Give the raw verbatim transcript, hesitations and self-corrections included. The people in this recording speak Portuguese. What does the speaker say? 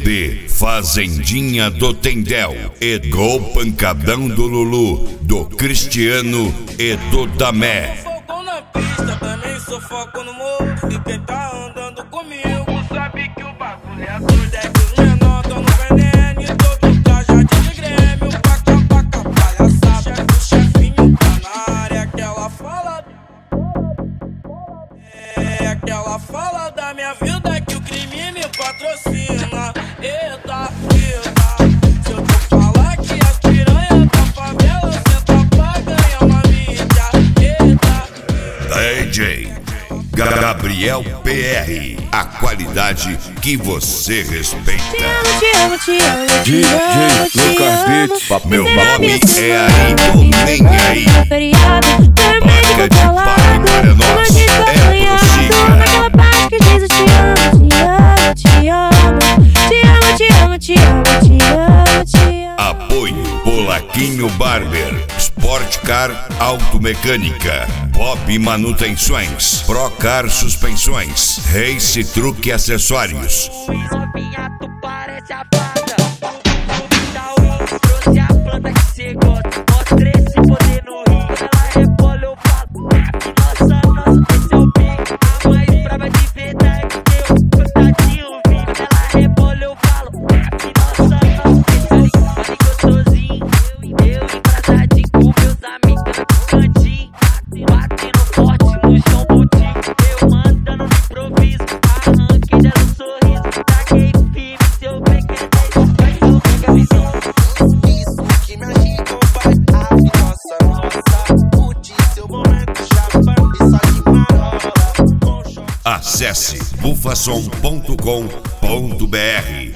B Fazendinha do Tendel e do Pancadão do Lulu, do Cristiano e do Damé. Foco na pista, também sou foco no morro. E quem tá andando comigo sabe que o bagulho é doido. É que os menor tão no veneno e todo cajadinho de Grêmio. Paca, paca, palhaçada, o chefinho tá na área. Aquela fala... É aquela fala da minha vida que o crime me patrocina. Eita, eita, se eu te falar que as piranhas da favela senta pra ganhar uma mídia. Eita, D J Gabriel P R, a qualidade que você respeita. Te amo, te amo, te amo, D J Lucas Beats. Meu nome é aí, tô nem aí. Feriado, vermelho Placa de pai para nós é prossiga. naquela parte que diz eu te amo, te amo, te amo, te amo, te amo, te amo, te amo, te amo. Apoio Polaquinho Barber, Sport Car Automecânica, Pop Manutenções, Procar Suspensões, Race Truque Acessórios. Novinha, tu parece a fada. Da Wii, trouxe a planta que cê gosta. Mostra esse poder no rio. Ela rebola, eu falo. Nossa, nossa, esse é o pique. A mais brava de verdade. Eu, gostadinho, vi. Ela rebola, eu falo. Nossa, nossa, esse é o pique. Vale gostosinho. Eu, eu embrasadinho com meus amigos no cantinho. Batendo forte no chão, boutique. Eu mandando no improviso. Arranque dela um sorriso. Taquei firme, seu pequeno. Vai seu pega visão. isso que me agita, vai a nossa, nossa. Curte seu momento, chapa e só de marola. Acesse bufasom ponto com ponto br.